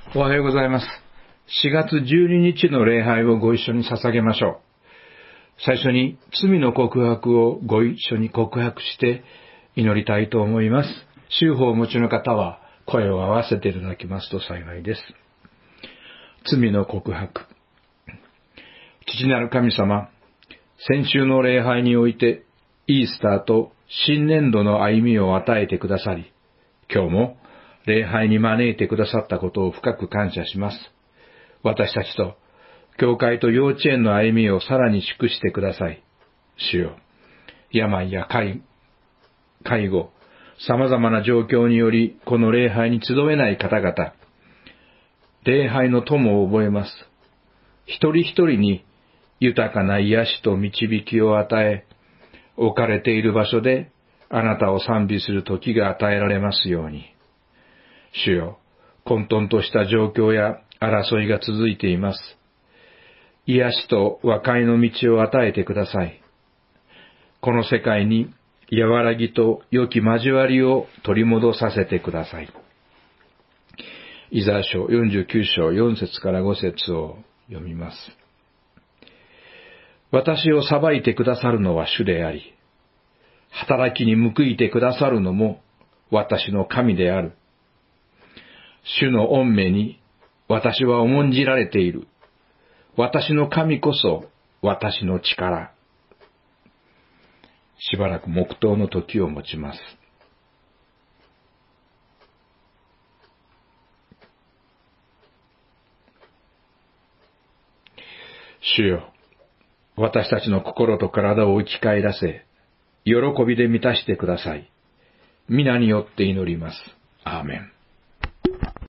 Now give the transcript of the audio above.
おはようございます。4月12日の礼拝をご一緒に捧げましょう。最初に罪の告白をご一緒に告白して祈りたいと思います。宗法をお持ちの方は声を合わせていただきますと幸いです。罪の告白。父なる神様、先週の礼拝においてイースターと新年度の歩みを与えてくださり、今日も礼拝に招いてくださったことを深く感謝します。私たちと、教会と幼稚園の歩みをさらに祝してください。主よ、病や介護、様々な状況により、この礼拝に集えない方々、礼拝の友を覚えます。一人一人に豊かな癒しと導きを与え、置かれている場所であなたを賛美する時が与えられますように。主よ、混沌とした状況や争いが続いています。癒しと和解の道を与えてください。この世界に和らぎと良き交わりを取り戻させてください。イザヤ書49章4節から5節を読みます。私を裁いてくださるのは主であり、働きに報いてくださるのも私の神である。主の御目に私は重んじられている。私の神こそ私の力。しばらく黙祷の時を持ちます。主よ、私たちの心と体を生き返らせ、喜びで満たしてください。皆によって祈ります。アーメン。